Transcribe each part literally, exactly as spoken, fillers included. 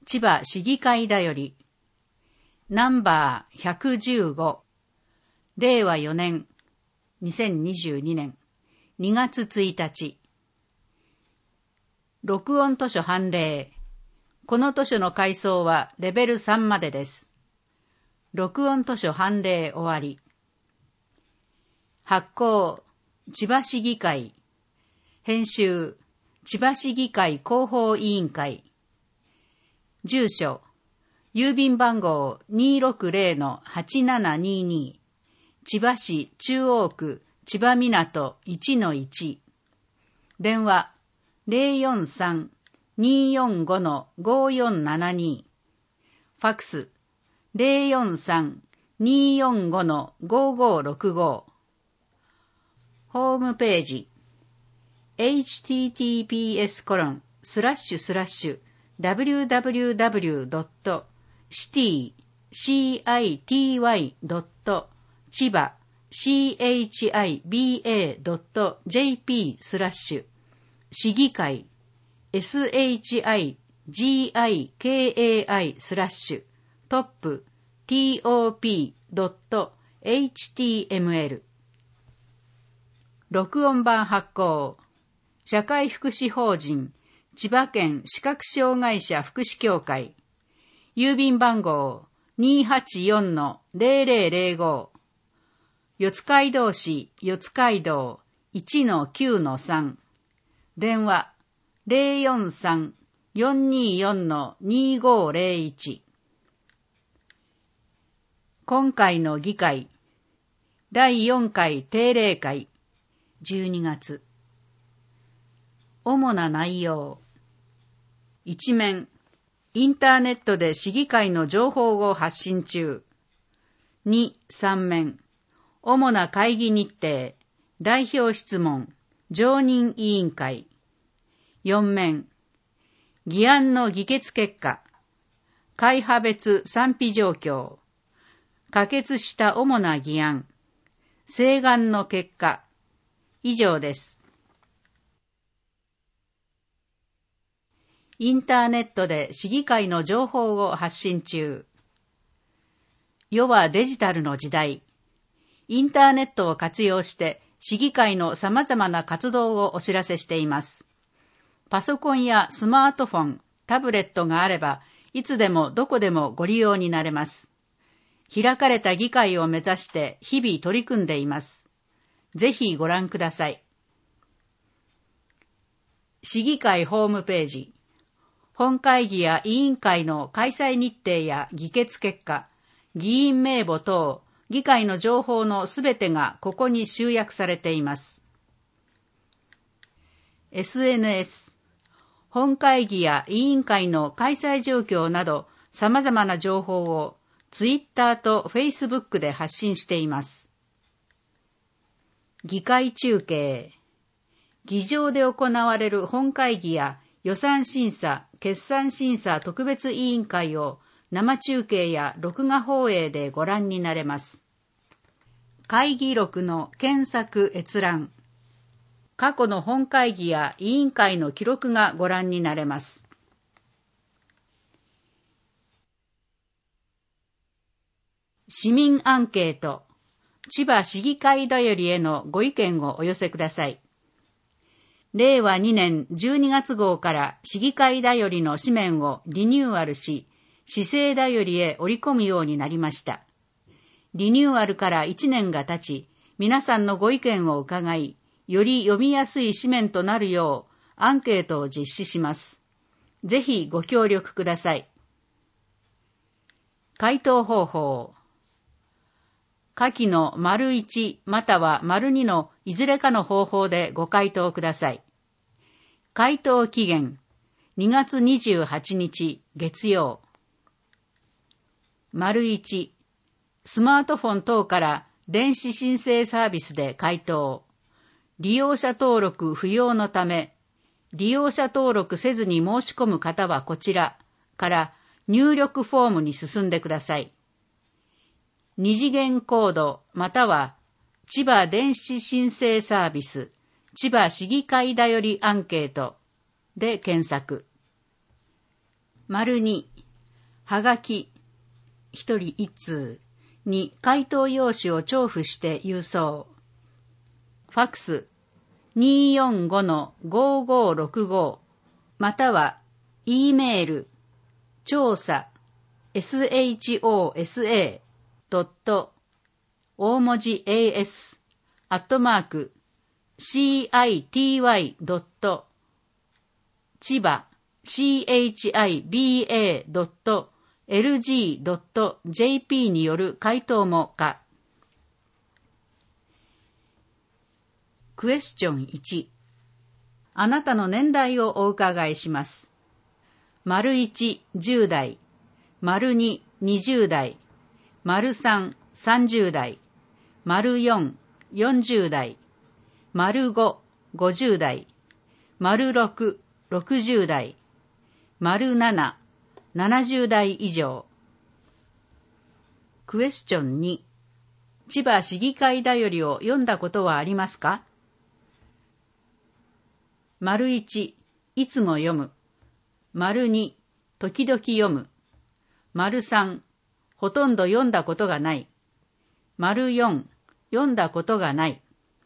千葉市議会だより、ナンバーひゃくじゅうご、れいわよねん、にせんにじゅうにねんにがつついたち。録音図書判例。この図書の階層はレベルさんまでです。録音図書判例終わり。発行、千葉市議会。編集、千葉市議会広報委員会。住所、郵便番号 にーろくぜろのはちななにーにー。千葉市中央区千葉港 いちのいち。電話、ゼロよんさん にーよんご ごーよんななにー。ファックス、ゼロよんさん にーよんご ごーごーろくご。ホームページ、エイチティーティーピーエスコロンスラッシュスラッシュダブリューダブリューダブリュードットシティシーアイティーワイドット千葉シーエイチアイビーエードットジェーピースラッシュ市議会 エスエイチアイジーアイケーエーアイ スラッシュトップ ティーオーピードットエイチティーエムエル。録音版発行、社会福祉法人千葉県視覚障害者福祉協会。郵便番号 にーはちよんのぜろぜろぜろご。四街道市四街道 いちのきゅうのさん。電話ゼロよんさん よんにーよん にーごーぜろいち。今回の議会、だいよんかい定例会、じゅうにがつ。主な内容。一面、インターネットで市議会の情報を発信中。に、三面、主な会議日程、代表質問、常任委員会。四面、議案の議決結果、会派別賛否状況、可決した主な議案、請願の結果、以上です。インターネットで市議会の情報を発信中。世はデジタルの時代。インターネットを活用して市議会の様々な活動をお知らせしています。パソコンやスマートフォン、タブレットがあれば、いつでもどこでもご利用になれます。開かれた議会を目指して日々取り組んでいます。ぜひご覧ください。市議会ホームページ。本会議や委員会の開催日程や議決結果、議員名簿等、議会の情報のすべてがここに集約されています。エスエヌエス、本会議や委員会の開催状況など様々な情報をツイッターとフェイスブックで発信しています。議会中継、議場で行われる本会議や予算審査、決算審査特別委員会を生中継や録画放映でご覧になれます。会議録の検索閲覧。過去の本会議や委員会の記録がご覧になれます。市民アンケート。千葉市議会だよりへのご意見をお寄せください。れいわにねんじゅうにがつ号から市議会だよりの紙面をリニューアルし、市政だよりへ織り込むようになりました。リニューアルからいちねんが経ち、皆さんのご意見を伺い、より読みやすい紙面となるようアンケートを実施します。ぜひご協力ください。回答方法。下記の丸いちまたは丸にのいずれかの方法でご回答ください。回答期限にがつにじゅうはちにち月曜。丸いち、スマートフォン等から電子申請サービスで回答。利用者登録不要のため、利用者登録せずに申し込む方はこちらから入力フォームに進んでください。二次元コードまたは千葉電子申請サービス千葉市議会だよりアンケートで検索。丸に、 はがき一人一通に回答用紙を徴付して郵送。ファックス にーよんごのごーごーろくご または E メール調査 shosa ドット大文字 as アットマーク city ドット千葉 chiba ドット lg ドット jp による回答も可。クエスチョンいち。あなたの年代をお伺いします。丸いち、じゅう代、丸に、にじゅう代、丸さん、さんじゅう代、丸よん、よんじゅう代、丸ご、ごじゅう代、丸ろく、ろくじゅう代、丸なな、ななじゅう代以上。クエスチョンに。千葉市議会だよりを読んだことはありますか？丸いち、いつも読む。丸に、時々読む。丸さん、ほとんど読んだことがない。丸よん、読んだことがない。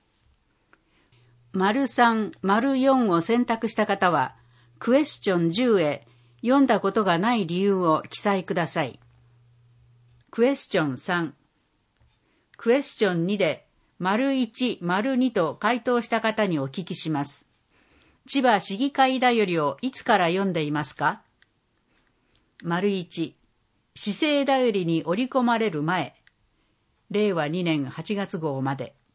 丸さん、丸よんを選択した方は、クエスチョンじゅうへ読んだことがない理由を記載ください。クエスチョンさん。クエスチョンにで、丸いち、丸にと回答した方にお聞きします。千葉市議会だよりをいつから読んでいますか？丸いち、市政だよりに織り込まれる前、れいわにねんはちがつ号まで。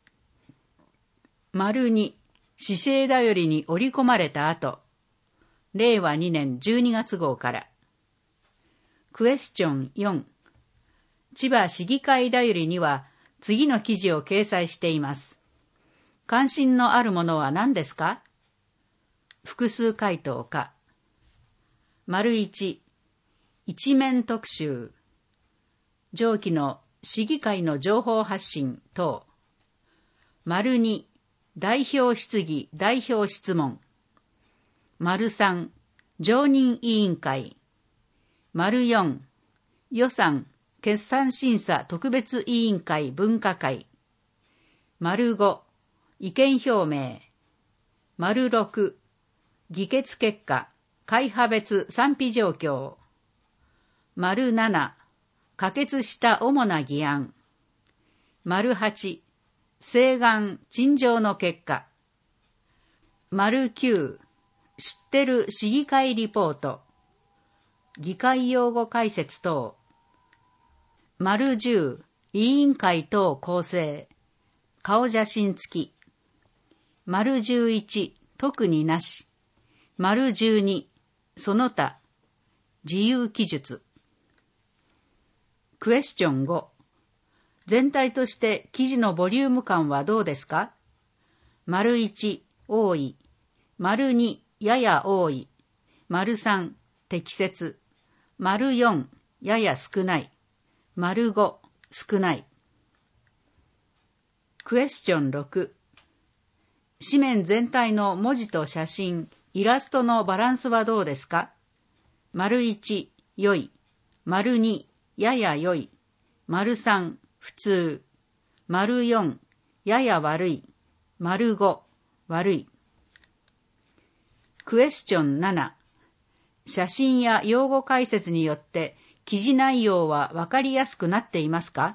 丸に、市政だよりに織り込まれた後、れいわにねんじゅうにがつ号から。クエスチョンよん。千葉市議会だよりには次の記事を掲載しています。関心のあるものは何ですか？複数回答か。丸いち、一面特集。上記の市議会の情報発信等。丸に、代表質疑、代表質問。丸さん、常任委員会。丸よん、予算、決算審査特別委員会分科会。丸ご、意見表明。丸ろく、議決結果、会派別賛否状況。丸なな、可決した主な議案。丸はち、請願陳情の結果。丸きゅう、知ってる市議会リポート。議会用語解説等。丸じゅう、委員会等構成。顔写真付き。丸じゅういち、特になし。丸じゅうに、その他。自由記述。クエスチョンご。全体として記事のボリューム感はどうですか？丸いち、多い。丸に、やや多い。丸さん、適切。丸よん、やや少ない。丸ご、少ない。クエスチョンろく。紙面全体の文字と写真、イラストのバランスはどうですか？丸いち、良い。丸に、やや良い。丸さん、普通。丸よん、やや悪い。丸ご、悪い。クエスチョンなな。写真や用語解説によって記事内容はわかりやすくなっていますか？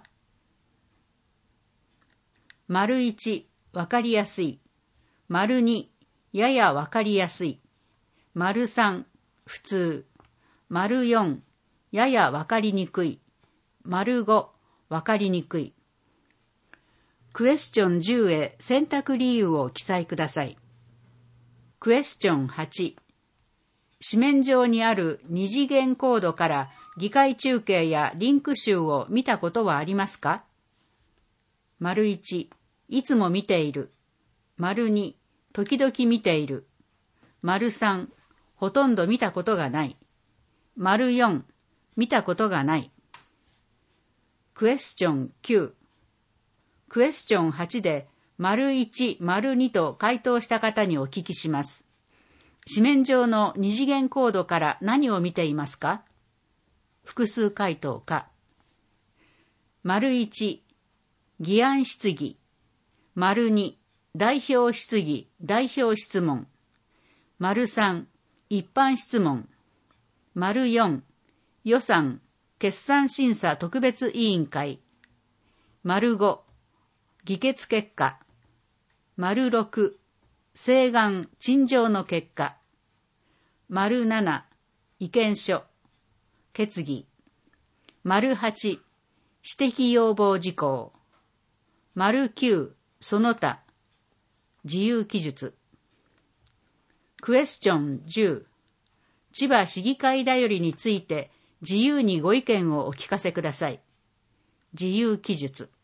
丸いち、わかりやすい。丸に、ややわかりやすい。丸さん、普通。丸よん、ややわかりにくい。丸ご、わかりにくい。クエスチョンじゅうへ選択理由を記載ください。クエスチョンはち。紙面上にある二次元コードから議会中継やリンク集を見たことはありますか？丸いち、いつも見ている。丸に、時々見ている。丸さん、ほとんど見たことがない。丸よん、見たことがない。クエスチョンきゅう。クエスチョンはちで、丸いち、丸にと回答した方にお聞きします。紙面上の二次元コードから何を見ていますか？ 複数回答か。丸いち、議案質疑。丸に、代表質疑、代表質問。丸さん、一般質問。丸よん、予算、決算審査特別委員会。丸ご、議決結果。丸ろく、請願、陳情の結果。丸なな、意見書。決議。丸はち、指摘要望事項。丸きゅう、その他。自由記述。クエスチョンじゅう。千葉市議会だよりについて自由にご意見をお聞かせください。自由記述。